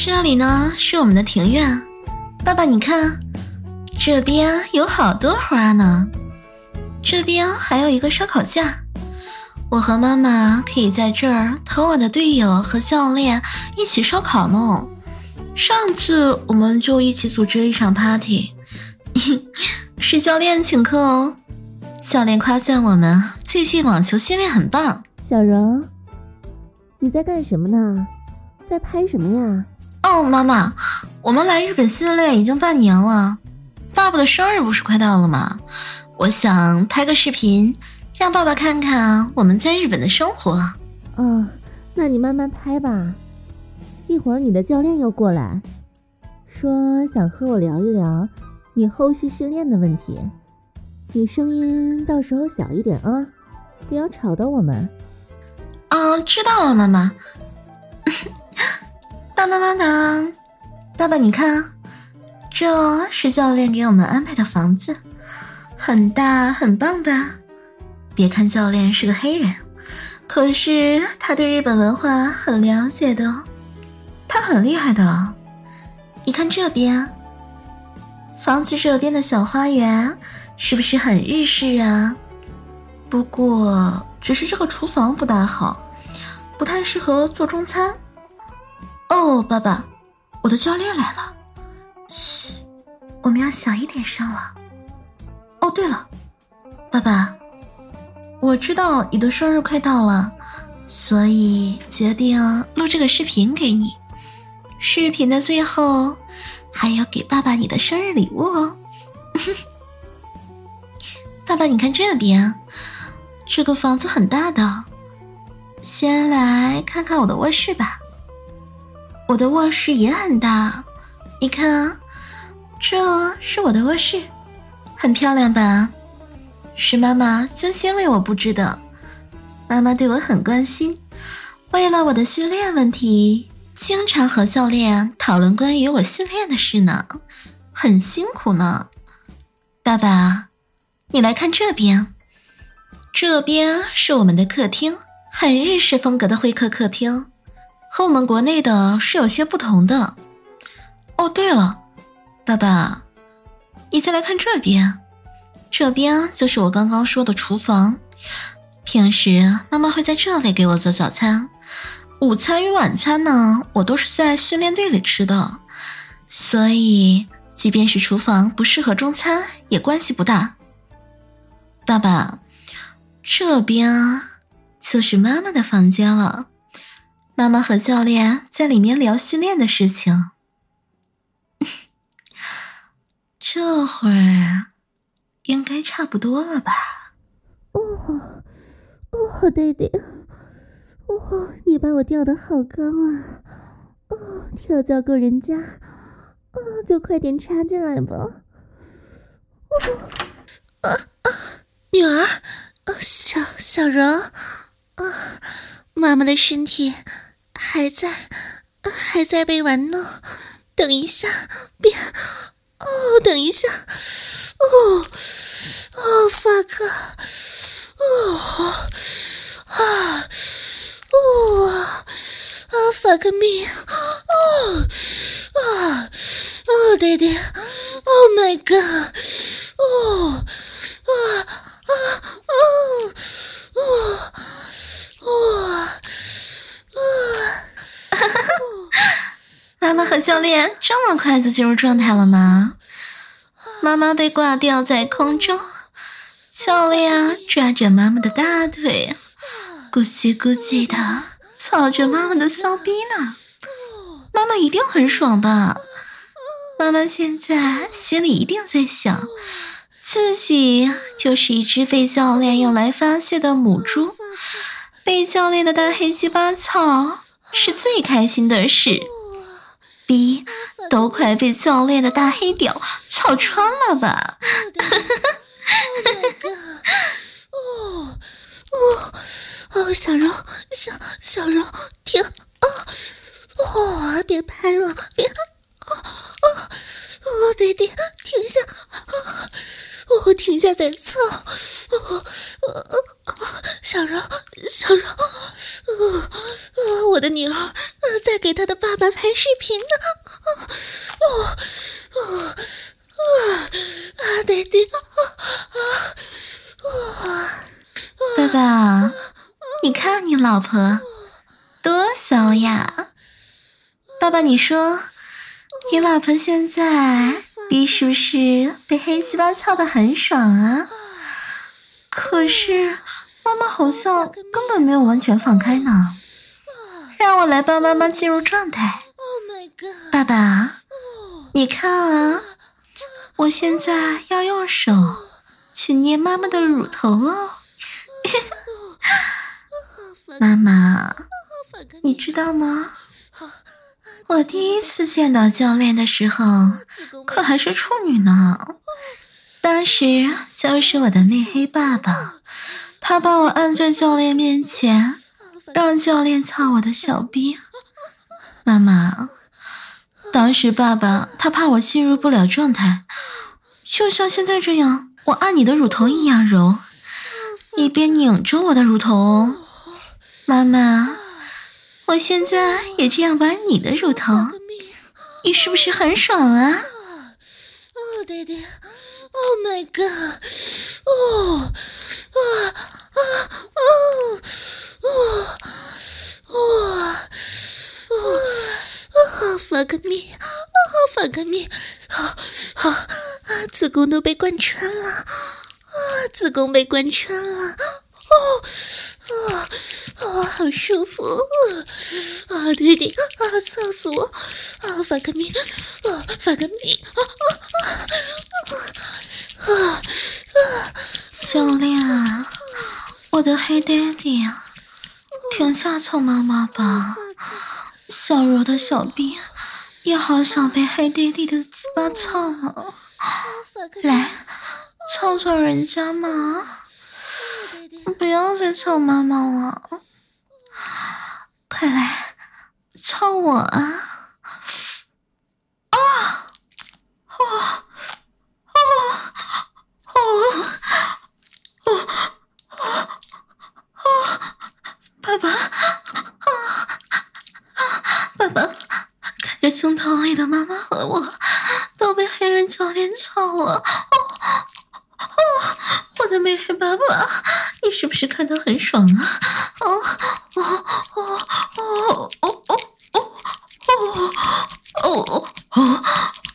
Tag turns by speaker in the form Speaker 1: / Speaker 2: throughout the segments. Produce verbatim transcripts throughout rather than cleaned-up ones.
Speaker 1: 这里呢是我们的庭院，爸爸你看，这边有好多花呢，这边还有一个烧烤架，我和妈妈可以在这儿同我的队友和教练一起烧烤呢。上次我们就一起组织了一场 party， 是教练请客哦。教练夸赞我们最近网球训练很棒。
Speaker 2: 小柔，你在干什么呢？在拍什么呀？
Speaker 1: 哦，妈妈，我们来日本训练已经半年了，爸爸的生日不是快到了吗？我想拍个视频，让爸爸看看我们在日本的生活。
Speaker 2: 哦，那你慢慢拍吧。一会儿你的教练又过来，说想和我聊一聊你后续训练的问题。你声音到时候小一点啊，不要吵到我们。
Speaker 1: 哦，知道了，妈妈。当当当当，爸爸你看，这是教练给我们安排的房子，很大很棒吧？别看教练是个黑人，可是他对日本文化很了解的，他很厉害的。你看这边，房子这边的小花园是不是很日式啊？不过只是这个厨房不大好，不太适合做中餐。哦，爸爸，我的教练来了。嘘，我们要小一点声了。哦，对了，爸爸，我知道你的生日快到了，所以决定录这个视频给你。视频的最后还要给爸爸你的生日礼物哦。爸爸，你看这边，这个房子很大的。先来看看我的卧室吧。我的卧室也很大，你看，这是我的卧室，很漂亮吧？是妈妈精心为我布置的，妈妈对我很关心，为了我的训练问题，经常和教练讨论关于我训练的事呢，很辛苦呢。爸爸，你来看这边，这边是我们的客厅，很日式风格的会客客厅，和我们国内的是有些不同的。哦，对了，爸爸，你再来看这边，这边就是我刚刚说的厨房。平时妈妈会在这里给我做早餐，午餐与晚餐呢，我都是在训练队里吃的，所以即便是厨房不适合中餐，也关系不大。爸爸，这边就是妈妈的房间了。妈妈和教练在里面聊训练的事情。这会儿应该差不多了吧？
Speaker 2: 哦，哦，弟弟，哦，你把我吊得好高啊！哦，跳蚤够人家，哦，就快点插进来吧。哦，
Speaker 1: 啊啊，女儿，啊、小小柔，啊，妈妈的身体还在，还在被玩弄。等一下，别，哦，等一下，哦，哦 ，fuck， 哦，啊，哦，啊 ，fuck me， 哦，啊，哦，弟弟 ，Oh my god， 哦，啊啊哦，哦，哦。妈妈和教练这么快就进入状态了吗？妈妈被挂吊在空中，教练抓着妈妈的大腿，咕叽咕叽的操着妈妈的骚逼呢。妈妈一定很爽吧？妈妈现在心里一定在想，自己就是一只被教练用来发泄的母猪，被教练的大黑鸡巴操是最开心的事。逼都快被教练的大黑屌操穿了吧？哦哦哦，小柔，小小柔，停！哦哦，别拍了，别！哦哦哦，弟弟，停下！哦，停下再操！哦哦哦，小柔，小柔，
Speaker 2: 哦，我的女儿在给她的爸爸拍视频呢。哦哦哦啊，爹爹啊啊！
Speaker 1: 爸爸，你看你老婆多骚呀！爸爸，你说你老婆现在逼是不是被黑细胞操得很爽啊？可是妈妈好像根本没有完全放开呢。让我来帮妈妈进入状态。爸爸，你看啊，我现在要用手去捏妈妈的乳头哦。妈妈，你知道吗？我第一次见到教练的时候，可还是处女呢。当时就是我的内黑爸爸，他把我按在教练面前，让教练操我的小臂。妈妈，当时爸爸他怕我进入不了状态，就像现在这样，我按你的乳头一样揉，一边拧着我的乳头哦。妈妈，我现在也这样玩你的乳头，你是不是很爽啊？
Speaker 2: 哦，爹爹 ，Oh my god！ 哦啊啊哦哦哦哦哦 ！Fuck me！ 哦 ，fuck me！ 好好啊，子宫都被贯穿了啊，子宫被贯穿了哦。啊啊，好舒服啊！爹爹啊，操死我啊 ！fuck me 啊 ，fuck me 啊啊啊啊！
Speaker 1: 教练，我的黑爹地，停下操妈妈吧！小柔的小臂也好想被黑爹地的鸡巴操啊！来，操操人家嘛！不要再操妈妈了，快来操我啊！啊！啊！啊！啊！啊！啊！爸爸！啊！爸爸，看着镜头里的妈妈和我都被黑人教练操了，哦哦，我的美黑爸爸，你是不是看得很爽啊？哦哦哦哦哦哦哦哦哦哦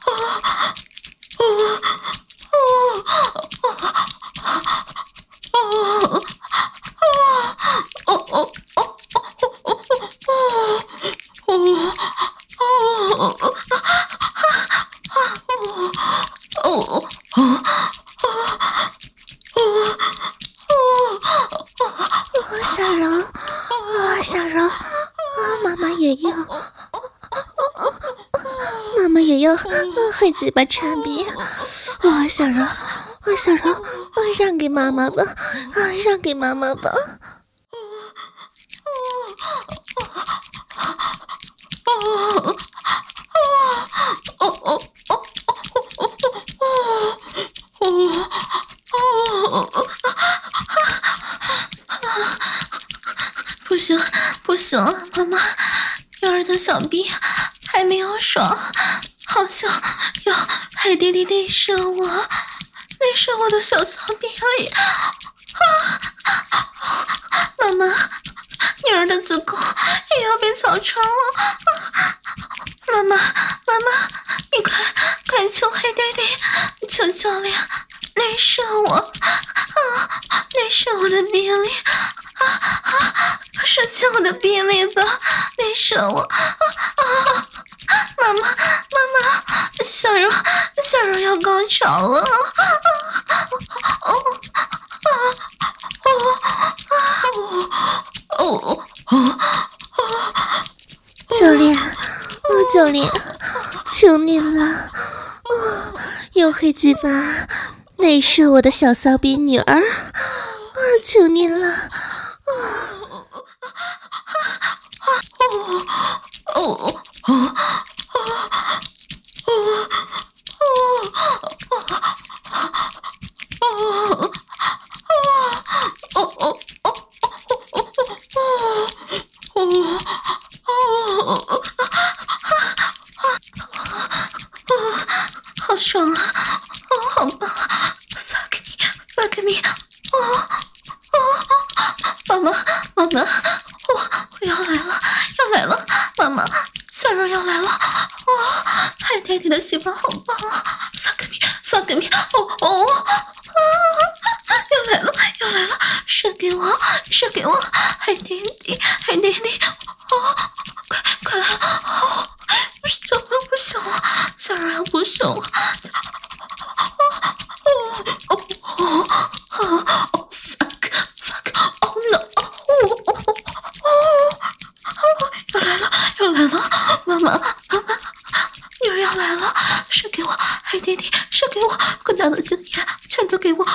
Speaker 2: 小柔啊，小柔啊，妈妈也要，妈妈也要黑鸡巴叉逼啊！小柔啊，小柔啊，让给妈妈吧啊，让给妈妈吧。
Speaker 1: 不行不行，妈妈，女儿的小臂还没有爽，好像要黑弟弟内射我，内射我的小小臂里啊！妈妈，女儿的子宫也要被操穿了！妈妈妈妈，你快快求黑弟弟，求教练内射我啊！内射我的臂里啊啊！射进我的臂里吧，内射我啊啊！妈妈妈妈，小柔小柔要高潮了！哦啊哦哦哦哦！
Speaker 2: 教练，哦教练，求你了，哦，用黑鸡巴内射我的小骚逼女儿，啊，求你了，啊！
Speaker 1: 哦哦哦 fuck me， 哦哦，妈妈妈妈，我我要来了要来了，妈妈，小肉要来了，哇，海爹地的喜欢好棒啊 ，fuck me fuck me， 哦哦，啊，要来了要来了，射给我射给我，海爹地海爹地，哦，快快来，哦，不行了不行了，小肉要不行了。哦哦哦哦 fuck fuck oh no 哦哦哦哦要来了要来了，妈妈妈妈，女儿要来了，射给我，海爹地射给我，滚大的精液全都给我，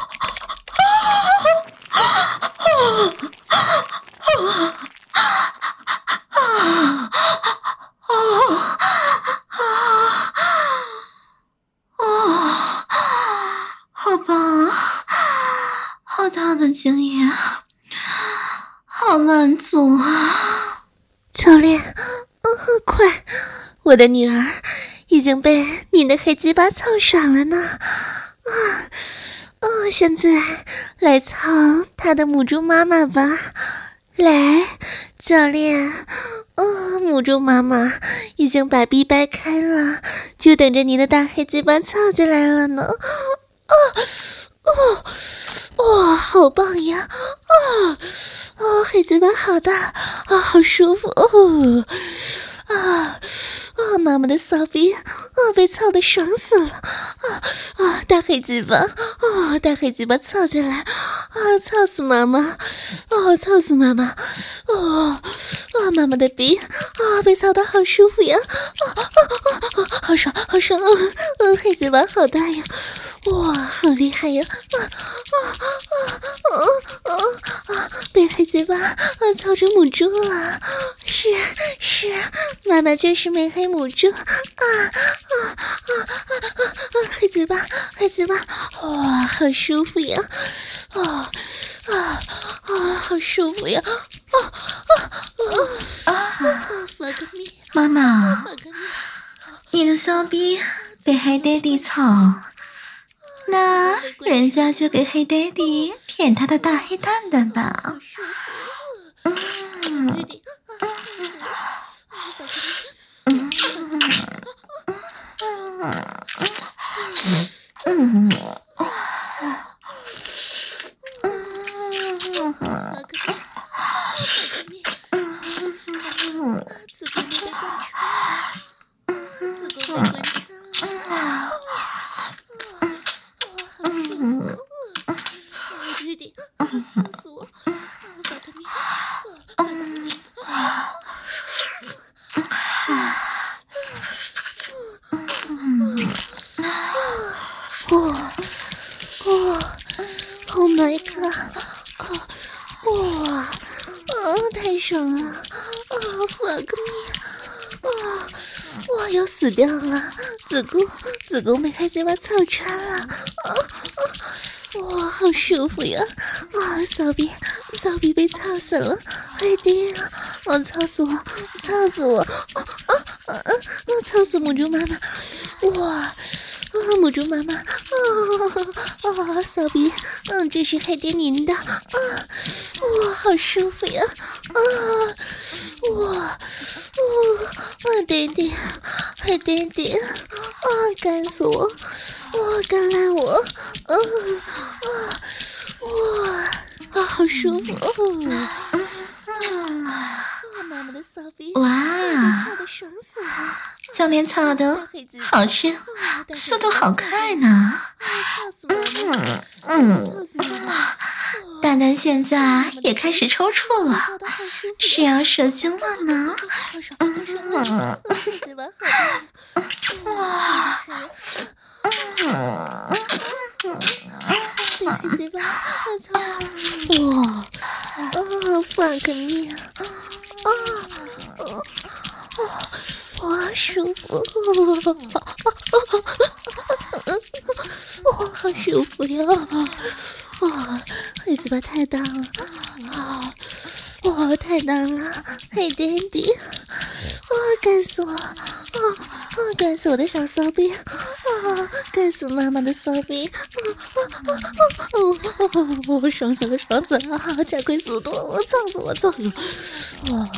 Speaker 1: 好棒啊，好大的精液，好满足啊！
Speaker 2: 教练，嗯，快，我的女儿已经被你的黑鸡巴操爽了呢！啊，哦，现在来操她的母猪妈妈吧！来，教练，哦，母猪妈妈已经把逼掰开了，就等着你的大黑鸡巴操进来了呢！哦哦哦，好棒呀！哦哦，黑鸡巴好大啊，好舒服哦啊啊！妈妈的骚逼啊，被操得爽死了啊啊！大黑鸡巴哦，大黑鸡巴操进来啊，操死妈妈哦，操死妈妈哦啊！妈妈的逼啊，被操得好舒服呀！啊啊啊啊！好爽，好爽！嗯，黑鸡巴好大呀！哇，好厉害呀！啊啊啊啊啊啊！被黑鸡巴啊操着母猪了，是是，妈妈就是美黑母猪啊啊啊啊啊！黑鸡巴，黑鸡巴，哇，好舒服呀！啊啊啊，好舒服呀！啊啊啊啊！
Speaker 1: 妈妈，你的骚逼被黑爹地操。那人家就给黑爹地舔他的大黑蛋蛋吧。嗯嗯嗯嗯
Speaker 2: Oh my god！ 哇，哦，太爽了！啊 ，fuck me！ 啊，我要死掉了！子宫，子宫被黑鸡巴操穿了！啊啊！哇，好舒服呀！啊，骚逼，骚逼被操死了！快点啊！我操死我！操死我！啊啊啊啊！我操死母猪妈妈！哇！啊，母猪妈妈，啊啊，骚逼，嗯，这是海爹您的，啊，哇，好舒服呀，啊，哇，哦，爹爹，海爹爹，啊，干死我，哇，干烂我，啊啊，哇，啊，好舒服，哦，啊。
Speaker 1: 哇，教练操的好深，速度好快呢。嗯嗯，蛋蛋现在也开始抽搐了，是要射精了呢。嗯哇，
Speaker 2: 嗯，哇，哦 ，fuck me！ 啊啊啊！哇，舒服！哇，好舒服呀！哇，黑鸡巴太大了！啊，哇，太大了！黑爹地！哇，干死我！啊干死我的小骚逼！啊，干死妈妈的骚逼！我爽死了，爽死了！加快速度，我操死我，操死我！啊，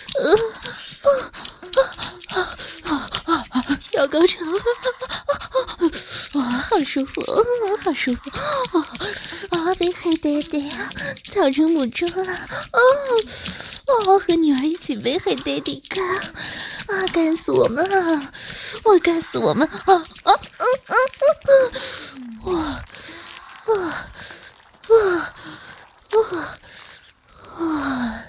Speaker 2: 呃，啊啊啊！要高潮！哇，好舒服，好舒服！啊，被黑爹爹操成母猪了！哦，我和女儿一起被黑爹爹干！啊，干死我们啊！我干死我们！啊啊啊啊啊！哇啊啊啊啊！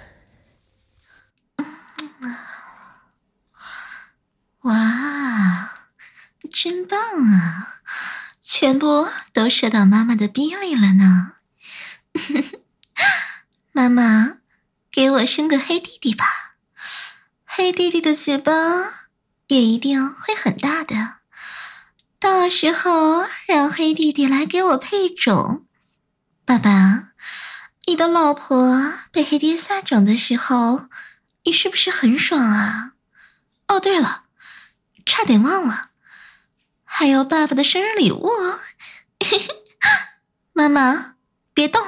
Speaker 1: 哇，真棒啊！全部都射到妈妈的逼里了呢。妈妈，给我生个黑弟弟吧，黑弟弟的嘴巴也一定会很大的，到时候让黑弟弟来给我配种。爸爸，你的老婆被黑爹下种的时候，你是不是很爽啊？哦，对了，差点忘了，还有爸爸的生日礼物。妈妈，别动。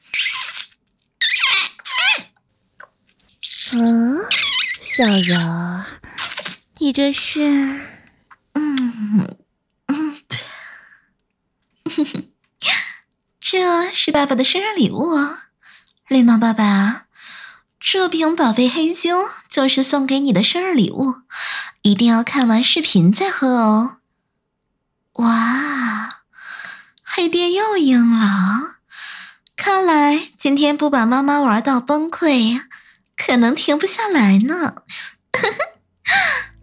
Speaker 2: 嗯，小柔，你这是……
Speaker 1: 嗯嗯，这是爸爸的生日礼物哦，绿毛爸爸，这瓶宝贝黑酒就是送给你的生日礼物，一定要看完视频再喝哦。哇，黑爹又赢了，看来今天不把妈妈玩到崩溃，可能停不下来呢。